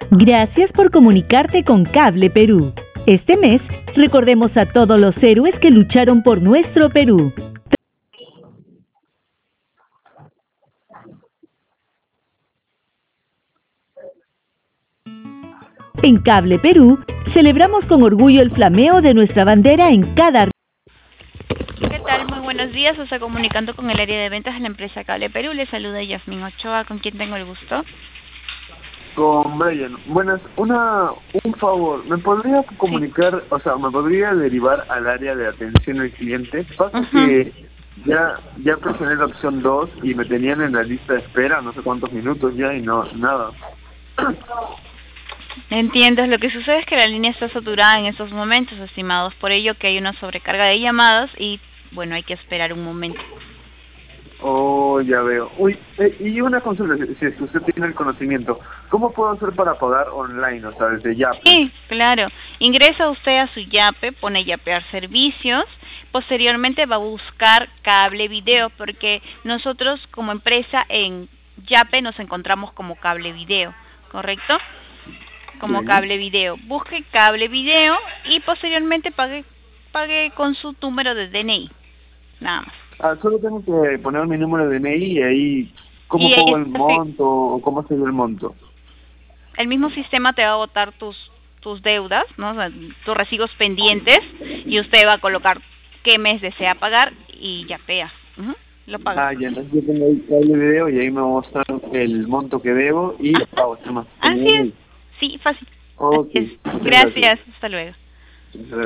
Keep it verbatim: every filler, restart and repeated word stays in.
Gracias por comunicarte con Cable Perú. Este mes, recordemos a todos los héroes que lucharon por nuestro Perú. En Cable Perú, celebramos con orgullo el flameo de nuestra bandera en cada... ¿Qué tal? Muy buenos días. Se está comunicando con el área de ventas de la empresa Cable Perú. Le saluda Yasmin Ochoa, con quien tengo el gusto. Con Brian. Buenas, una, un favor, ¿me podría comunicar, sí. o sea, me podría derivar al área de atención al cliente? Pasa uh-huh. que ya ya presioné la opción dos y me tenían en la lista de espera, no sé cuántos minutos ya y no, nada. Entiendo, lo que sucede es que la línea está saturada en estos momentos, estimados, por ello que hay una sobrecarga de llamadas y, bueno, hay que esperar un momento. Oh, ya veo. Uy, eh, y una consulta, si, si es que usted tiene el conocimiento, ¿cómo puedo hacer para pagar online, o sea, desde Yape? Sí, claro. Ingresa usted a su Yape, pone Yapear Servicios, posteriormente va a buscar Cable Video, porque nosotros como empresa en Yape nos encontramos como Cable Video, ¿correcto? Como sí. Cable Video. Busque Cable Video y posteriormente pague, pague con su número de D N I, nada más. Ah, solo tengo que poner mi número de D N I y ahí, ¿cómo y pongo el monto o cómo se ve el monto? El mismo sistema te va a botar tus tus deudas, ¿no? O sea, tus recibos pendientes y usted va a colocar qué mes desea pagar y ya pea. Uh-huh. Lo paga. Ah, ya, entonces yo tengo ahí el video y ahí me va a mostrar el monto que debo y ah, pago. ¿Qué más? Así es. Sí, fácil. Okay. Así es. Gracias. Gracias. Hasta luego.